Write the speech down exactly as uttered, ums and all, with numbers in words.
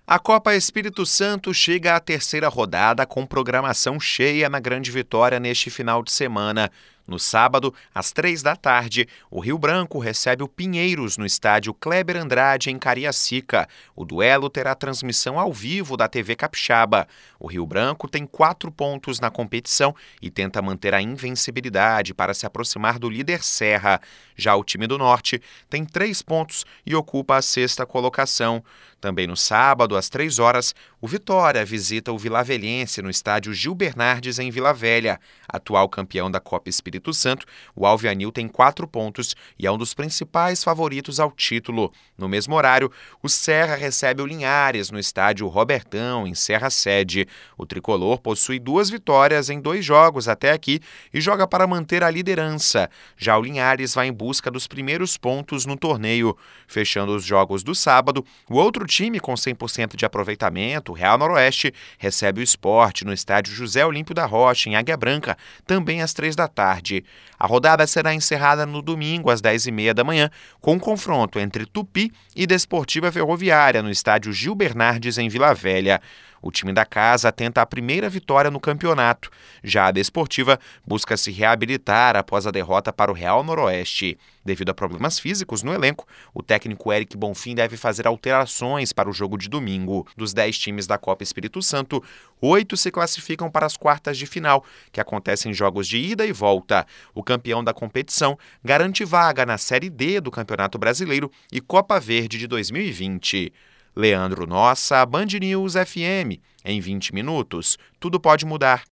A Copa Espírito Santo chega à terceira rodada com programação cheia na Grande Vitória neste final de semana. No sábado, às três da tarde, o Rio Branco recebe o Pinheiros no estádio Kleber Andrade, em Cariacica. O duelo terá transmissão ao vivo da T V Capixaba. O Rio Branco tem quatro pontos na competição e tenta manter a invencibilidade para se aproximar do líder Serra. Já o time do Norte tem três pontos e ocupa a sexta colocação. Também no sábado, às três horas, o Vitória visita o Vilavelhense no estádio Gil Bernardes, em Vila Velha. Atual campeão da Copa Espírito Santo, o Alvianil tem quatro pontos e é um dos principais favoritos ao título. No mesmo horário, o Serra recebe o Linhares no estádio Robertão, em Serra Sede. O tricolor possui duas vitórias em dois jogos até aqui e joga para manter a liderança. Já o Linhares vai em busca dos primeiros pontos no torneio. Fechando os jogos do sábado, o outro time com cem por cento de aproveitamento, o Real Noroeste, recebe o Sport no estádio José Olímpio da Rocha, em Águia Branca, também às três da tarde. A rodada será encerrada no domingo, às dez e meia da manhã, com um confronto entre Tupi e Desportiva Ferroviária, no estádio Gil Bernardes, em Vila Velha. O time da casa tenta a primeira vitória no campeonato. Já a Desportiva busca se reabilitar após a derrota para o Real Noroeste. Devido a problemas físicos no elenco, o técnico Eric Bonfim deve fazer alterações para o jogo de domingo. Dos dez times da Copa Espírito Santo, oito se classificam para as quartas de final, que acontecem em jogos de ida e volta. O campeão da competição garante vaga na Série D do Campeonato Brasileiro e Copa Verde de dois mil e vinte. Leandro Nossa, Band News F M. Em vinte minutos, tudo pode mudar.